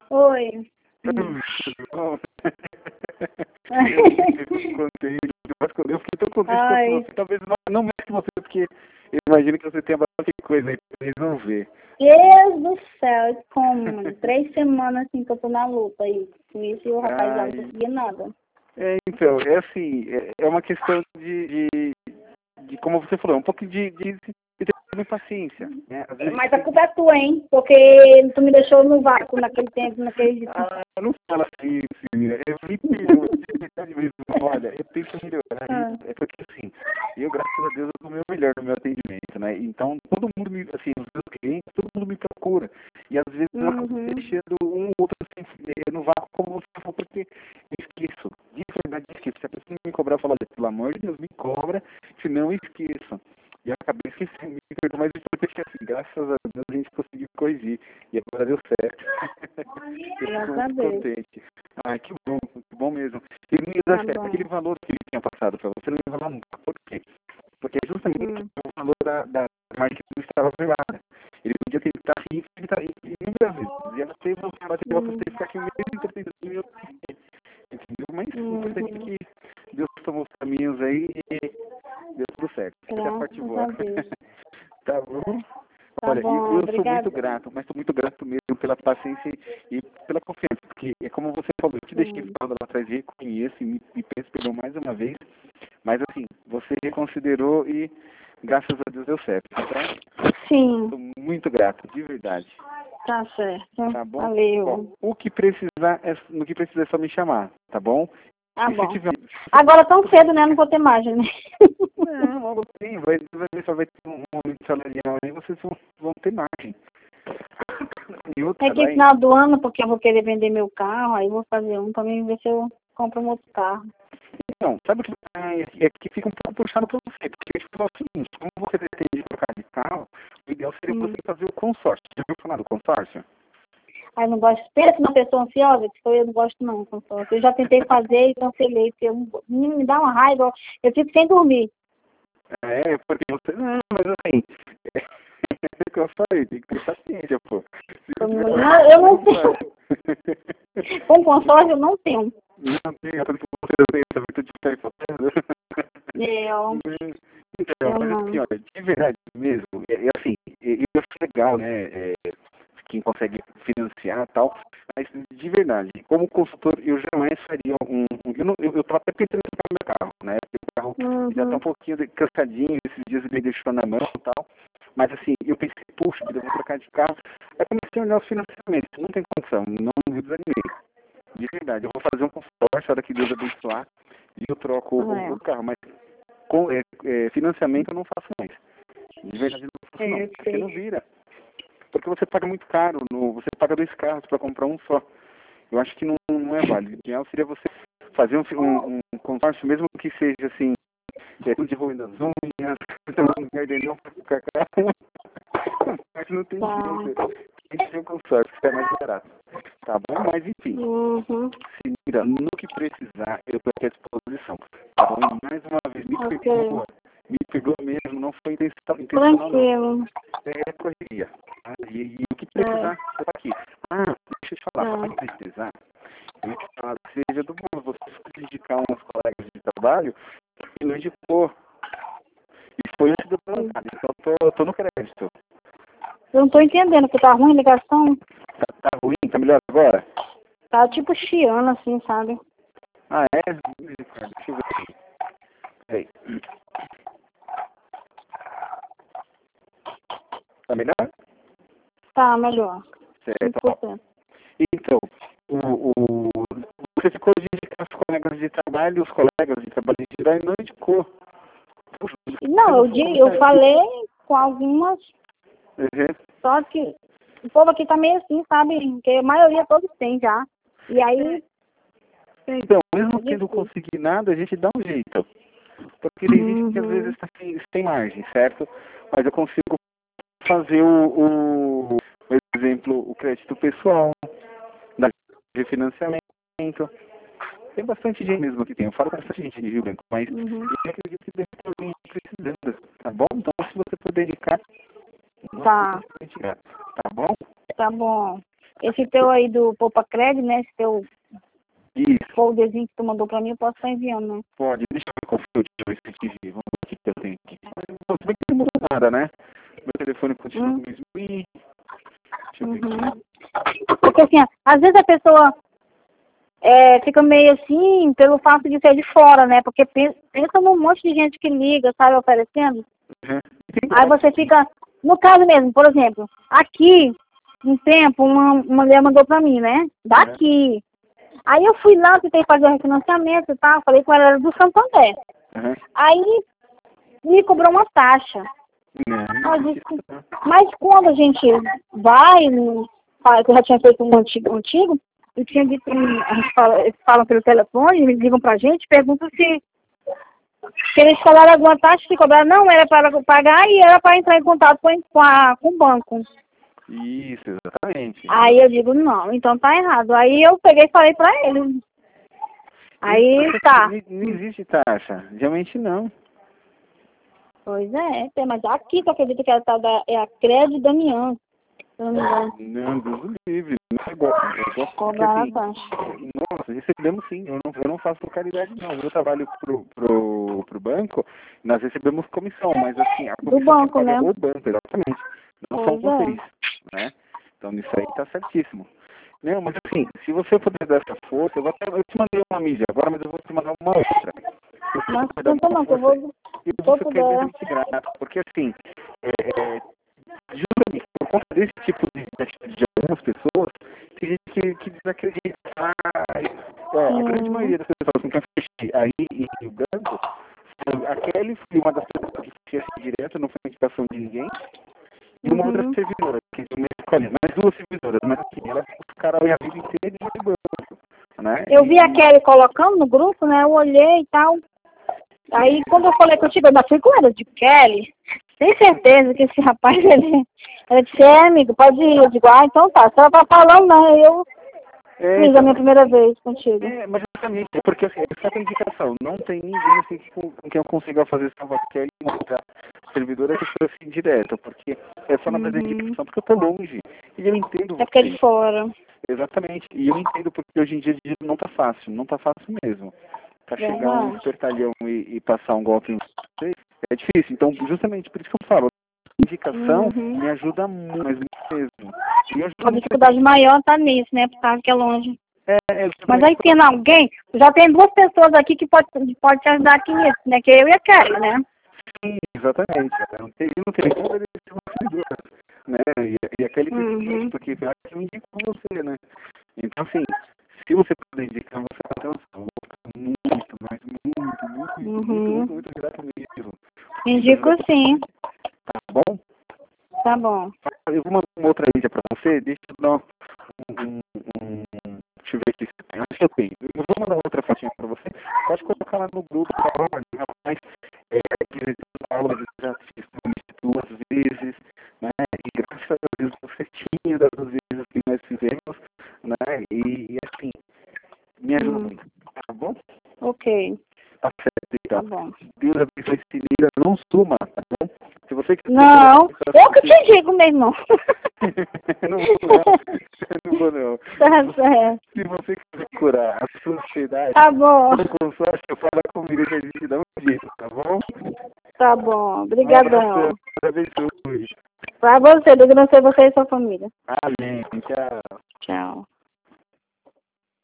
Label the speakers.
Speaker 1: Oi.
Speaker 2: Bom. Eu fico contente, eu fiquei tão contente quanto
Speaker 1: Ai,
Speaker 2: você. Talvez não mais que você, porque eu imagino que você tem bastante coisa aí pra resolver.
Speaker 1: Deus do céu, como? 3 semanas assim que eu tô na luta aí. Com isso e o rapaz já não
Speaker 2: Ai,
Speaker 1: conseguia nada.
Speaker 2: então, é assim, é uma questão de como você falou, um pouco de ter paciência, né? Às vezes a
Speaker 1: Mas
Speaker 2: gente
Speaker 1: a
Speaker 2: tem
Speaker 1: culpa é tua, hein? Porque tu me deixou no vácuo naquele tempo, naquele...
Speaker 2: não fala assim, Cira. Eu me perdoo, de verdade mesmo. Olha, eu tento melhorar
Speaker 1: Ah,
Speaker 2: isso. É porque, assim, eu, graças a Deus, eu dou o meu melhor no meu atendimento, né? Então, todo mundo me, assim, os meus clientes, todo mundo me procura. E, às vezes, eu acabo
Speaker 1: uhum,
Speaker 2: deixando um ou outro, assim, no vácuo, como você falou, porque eu esqueço. De verdade, eu esqueço. Se a pessoa me cobrar, eu falo, olha, pelo amor de Deus, me cobra, senão eu esqueço. E eu acabei esquecendo, me perdoa, mas o importante é assim, graças a Deus, a gente conseguiu corrigir. E agora deu certo. Eu fico
Speaker 1: graças a
Speaker 2: muito
Speaker 1: Deus.
Speaker 2: contente. Ah, que bom mesmo. E me dá
Speaker 1: Tá
Speaker 2: certo, aquele
Speaker 1: bom.
Speaker 2: valor que ele tinha passado para você não ia falar nunca. Por quê? Porque é justamente
Speaker 1: Hum,
Speaker 2: o valor da marca que não estava privada. Ele podia tentar inúmeras vezes. E ela teve uma bateu para
Speaker 1: hum,
Speaker 2: você ficar aqui mesmo tentando mil. Entendeu? Mas o importante é
Speaker 1: uhum.
Speaker 2: que Deus tomou os caminhos aí e deu tudo certo. Essa é a parte
Speaker 1: Graças
Speaker 2: boa.
Speaker 1: a Deus.
Speaker 2: Tá bom?
Speaker 1: Tá
Speaker 2: Olha,
Speaker 1: bom,
Speaker 2: eu sou muito
Speaker 1: obrigada.
Speaker 2: grato, mas sou muito grato mesmo pela paciência e pela confiança, porque é como você falou, eu te deixei
Speaker 1: Hum.
Speaker 2: falando lá atrás, reconheço e me peço perdão mais uma vez, mas assim, você reconsiderou e graças a Deus deu certo. Então,
Speaker 1: Sim,
Speaker 2: sou muito grato, de verdade.
Speaker 1: tá certo.
Speaker 2: Tá bom? Bom,
Speaker 1: Valeu.
Speaker 2: no que precisar é só me chamar, tá bom?
Speaker 1: Tá
Speaker 2: E se
Speaker 1: bom.
Speaker 2: tiver.
Speaker 1: Agora tão cedo, né? Não vou ter margem, né?
Speaker 2: Não, logo sim, vai ver, só vai ter um momento salarial aí, vocês vão ter margem. E
Speaker 1: É
Speaker 2: outra,
Speaker 1: que
Speaker 2: vai.
Speaker 1: final do ano, porque eu vou querer vender meu carro, aí vou fazer um pra mim ver se eu compro um outro carro.
Speaker 2: Então, sabe o que é que fica um pouco puxado para você, porque eu te falo o seguinte, como você pretende trocar de carro, o ideal seria você
Speaker 1: Hum.
Speaker 2: fazer o consórcio. Já ouviu falar do consórcio?
Speaker 1: Aí eu não gosto. Pensa numa pessoa ansiosa, que eu não gosto não, consórcio. Eu já tentei fazer e cancelei, porque me dá uma raiva, eu fico sem dormir.
Speaker 2: É, porque você. Não, mas assim, é o que eu falei, tem que ter paciência, pô. Se não tiver
Speaker 1: Não, eu
Speaker 2: paciência,
Speaker 1: não
Speaker 2: não vai.
Speaker 1: tenho. Com consórcio eu não tenho.
Speaker 2: Não tem, tanto que você não tem essa virtude de ficar hipotecando.
Speaker 1: Eu,
Speaker 2: Então,
Speaker 1: eu
Speaker 2: mas assim,
Speaker 1: não.
Speaker 2: olha, de verdade mesmo, assim, eu acho legal, né? Quem consegue financiar e tal, mas de verdade, como consultor, eu jamais faria eu tava até pensando em trocar meu carro, né? Porque o carro já tá um
Speaker 1: Uhum.
Speaker 2: pouquinho cansadinho, esses dias ele me deixou na mão e tal, mas assim, eu pensei, puxa, eu vou trocar de carro, aí comecei a olhar os financiamentos, não tem condição, não me desanimei, de verdade, eu vou fazer um consórcio, a hora que Deus abençoar, e eu troco o
Speaker 1: É,
Speaker 2: carro, mas com financiamento eu não faço mais, de verdade eu não faço não,
Speaker 1: eu
Speaker 2: porque não
Speaker 1: sei.
Speaker 2: vira. Porque você paga muito caro, você paga 2 carros para comprar um só. Eu acho que não é válido. O ideal seria você fazer um consórcio, mesmo que seja assim, tudo de ruim das unhas, tomando gardenão para ficar caro. Mas não tem
Speaker 1: Tá.
Speaker 2: jeito. Tem que ser um consórcio, que é mais barato. Tá bom? Mas enfim,
Speaker 1: Uhum.
Speaker 2: se mira, no que precisar, eu estou aqui à disposição. Tá bom? E mais uma vez,
Speaker 1: Ok.
Speaker 2: me perdoa mesmo, não foi intencional não.
Speaker 1: Tranquilo.
Speaker 2: É correria. Tá? E o que
Speaker 1: É.
Speaker 2: precisar, eu tô aqui. Ah, deixa eu te falar,
Speaker 1: Ah.
Speaker 2: se precisar, eu ia te falar que seja do bom, você se indicar uns colegas de trabalho, e não indicou. Isso foi antes de eu perguntar, então eu tô no crédito.
Speaker 1: Eu não tô entendendo, porque tá ruim a ligação.
Speaker 2: Tá ruim? Tá melhor agora?
Speaker 1: Tá tipo chiando assim, sabe?
Speaker 2: Ah, é? Deixa eu ver aqui. Peraí. Tá melhor?
Speaker 1: Tá melhor.
Speaker 2: Certo, ó.
Speaker 1: 5%.
Speaker 2: Então, você ficou de indicar os colegas de trabalho, os colegas de trabalho em geral, e não indicou. Puxa, você
Speaker 1: Não,
Speaker 2: não falou
Speaker 1: eu
Speaker 2: nada.
Speaker 1: falei com algumas,
Speaker 2: Uhum.
Speaker 1: só que o povo aqui tá meio assim, sabe? Porque a maioria todos tem já. E aí,
Speaker 2: Então,
Speaker 1: é
Speaker 2: mesmo que não
Speaker 1: difícil.
Speaker 2: conseguir nada, a gente dá um jeito. Porque tem gente que às vezes
Speaker 1: Uhum.
Speaker 2: está sem margem, certo? Mas eu consigo fazer o exemplo, o crédito pessoal, da refinanciamento. Tem bastante gente mesmo que tem. Eu falo com bastante gente de Rio Branco, mas
Speaker 1: Uhum.
Speaker 2: eu acredito que deve ter alguém precisando, tá bom? Então, se você puder indicar, nós
Speaker 1: Tá,
Speaker 2: ficamos bastante gratos, tá bom?
Speaker 1: tá bom. esse teu aí do Poupa Cred, né? Esse teu
Speaker 2: Isso,
Speaker 1: folderzinho que tu mandou pra mim, eu posso estar enviando, né?
Speaker 2: pode. Deixa eu ver qual foi o último que eu tive. Vamos ver o que eu tenho aqui. Bom, se bem que não mudou nada, né? Meu telefone continua no mesmo. Deixa eu ver aqui.
Speaker 1: Porque assim, às vezes a pessoa fica meio assim pelo fato de ser de fora, né? Porque pensa num monte de gente que liga, sabe, oferecendo.
Speaker 2: Uhum.
Speaker 1: Aí você fica, no caso mesmo, por exemplo, aqui, um tempo, uma mulher mandou pra mim, né? Daqui. Aí eu fui lá, tentei fazer o refinanciamento e tal, falei com ela, era do Santander.
Speaker 2: Uhum.
Speaker 1: Aí me cobrou uma taxa.
Speaker 2: Não,
Speaker 1: Eu disse, mas quando a gente vai, que eu já tinha feito um antigo, eu tinha dito, eles falam pelo telefone, eles ligam pra gente, perguntam se eles falaram alguma taxa, se cobraram. Não, era para pagar e era para entrar em contato com o banco.
Speaker 2: Isso, exatamente.
Speaker 1: Aí eu digo, não, então tá errado. Aí eu peguei e falei pra eles. Aí tá.
Speaker 2: Não existe taxa. Realmente não.
Speaker 1: Pois é, mas aqui tu acredita que ela tá é a Crédito Damião. Se eu não me engano.
Speaker 2: Não, Deus o livre. Não é igual. É igual porque,
Speaker 1: Cobraram a
Speaker 2: assim,
Speaker 1: taxa.
Speaker 2: nossa, recebemos sim. Eu não faço por caridade, não. Eu trabalho pro banco, nós recebemos comissão, mas assim, a comissão
Speaker 1: banco,
Speaker 2: que paga
Speaker 1: né?
Speaker 2: o banco, exatamente. Não são
Speaker 1: Pois é.
Speaker 2: vocês, né? Então isso aí tá certíssimo. Não, mas assim, se você puder dar essa força, eu te mandei uma mídia agora, mas eu vou te mandar uma outra. Se você
Speaker 1: Mas
Speaker 2: puder dar
Speaker 1: então
Speaker 2: essa
Speaker 1: não, que eu
Speaker 2: força,
Speaker 1: vou.
Speaker 2: eu
Speaker 1: Se
Speaker 2: vou
Speaker 1: eu
Speaker 2: ficar
Speaker 1: puder.
Speaker 2: eternamente grato, porque assim, justamente por conta desse tipo de atitude de algumas pessoas, tem gente que desacredita. A grande maioria das pessoas com quem eu fechei aí e o banco, a Kelly foi uma das pessoas que fechei assim, direto, não foi indicação de ninguém, e uma outra servidora, que eu me escolhi, mais duas servidoras, mas assim, elas ficaram a minha vida inteira de banco, né?
Speaker 1: Eu vi a Kelly colocando no grupo, né? Eu olhei e tal. Aí quando eu falei contigo, eu ainda fui com ela, de Kelly. Tem certeza que esse rapaz, ele disse, amigo, pode ir. Eu digo, então tá, se ela tá falando, né? Eu fiz a minha primeira vez contigo.
Speaker 2: Mas justamente, é porque assim, é só a indicação, não tem ninguém assim com quem eu consiga fazer salva Kelly e mostrar servidora que foi assim direto, porque é só na base da indicação, porque eu tô longe, e eu entendo
Speaker 1: É porque é
Speaker 2: você.
Speaker 1: de fora.
Speaker 2: Exatamente, e eu entendo porque hoje em dia não tá fácil, não tá fácil mesmo. Pra chegar um espertalhão e passar um golpe em você, é difícil. Então, justamente por isso que eu falo, a indicação me ajuda muito, mas muito mesmo. E
Speaker 1: A dificuldade maior tá nisso, né? Por causa que é longe. Mas aí tem alguém, já tem duas pessoas aqui que pode te ajudar aqui nisso, né? Que é eu e a Kelly, né?
Speaker 2: Sim, exatamente. Não tem como ele ser uma servidora, né? E aquele porque eu acho que eu indico você, né? Então, assim, se você puder indicar, você vai ter uma muito, mas muito grato mesmo.
Speaker 1: Indico sim.
Speaker 2: Tá bom?
Speaker 1: Tá bom.
Speaker 2: Eu vou mandar uma outra mídia pra você, deixa eu dar deixa eu ver aqui se tem. Acho que eu tenho. Eu vou mandar outra fotinha pra você. Pode colocar lá no grupo, tá bom? Rapaz, aulas eu já fiz duas vezes, né? E graças a Deus você tinha das duas vezes que nós fizemos, né? E assim, me ajuda muito, tá bom?
Speaker 1: Ok.
Speaker 2: Tá certo, então.
Speaker 1: Tá bom.
Speaker 2: Deus abençoe esse livro, não suma, tá bom? Se você quiser...
Speaker 1: Não, eu que te digo, meu irmão.
Speaker 2: Não vou não.
Speaker 1: Tá certo.
Speaker 2: Se você quiser curar a sua ansiedade,
Speaker 1: tá bom.
Speaker 2: no consórcio, fala comigo que a gente dá um jeito, tá bom?
Speaker 1: Tá bom. Obrigadão.
Speaker 2: Abençoe.
Speaker 1: Pra você, Deus abençoe você e sua família.
Speaker 2: Amém. Tchau.
Speaker 1: Tchau.